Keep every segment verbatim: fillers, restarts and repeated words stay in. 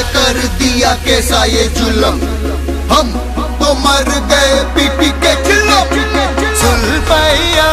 कर दिया कैसा ये जुल्म, हम तो मर गए पीपी के चिल्लम। सुल्फैया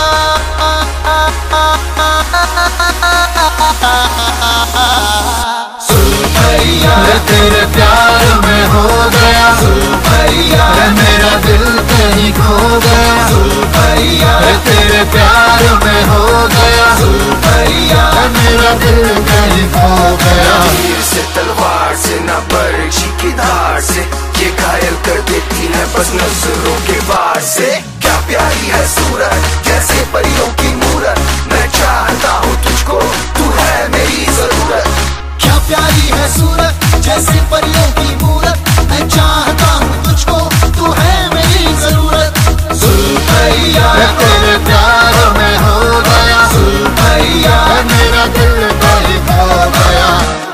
सुल्फैया तेरे प्यार में हो गया, सुल्फैया मेरा दिल कहीं खो गया, सुल्फैया तेरे प्यार में हो गया, सुल्फैया मेरा दिल कहीं खो गया। तीर से तलवार से ना बर्छी की धार से, ये घायल कर देती है बस नजरों के वार से। क्या प्यारी है सूरत जैसे परियों की मूरत, मैं चाहता हूँ तुझको तू है मेरी जरूरत। क्या प्यारी है सूरत जैसे परियों की मूरत, मैं चाहता हूँ तुझको तू है मेरी जरूरत। सुल्फैया तेरे प्यार में हो गया, सुल्फैया मेरा दिल कहीं खो गया।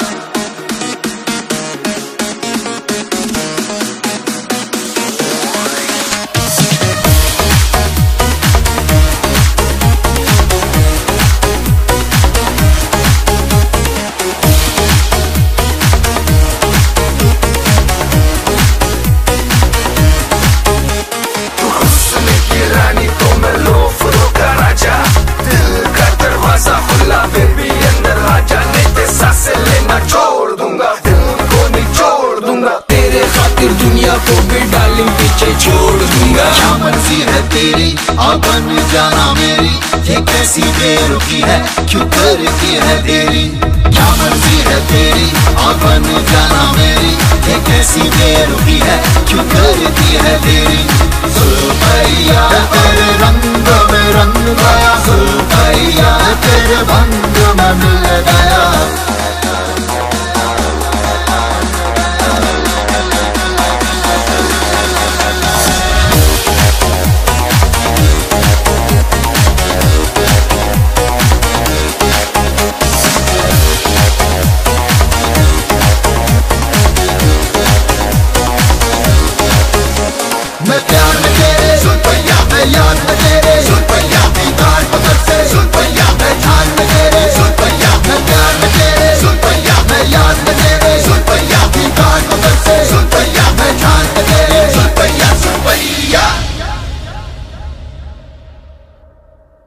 दुनिया को भी डार्लिंग पीछे छोड़ दूंगा। क्या मर्जी है तेरी आ बन जाना मेरी, ये कैसी बेरुखी है क्यों करती है तेरी। क्या मर्जी है तेरी आ बन जाना मेरी, ये कैसी बेरुखी है क्यों करती है तेरी। सुल्फैया तेरे रंग में रंग गया, सुल्फैया तेरे भंग में मिल गया।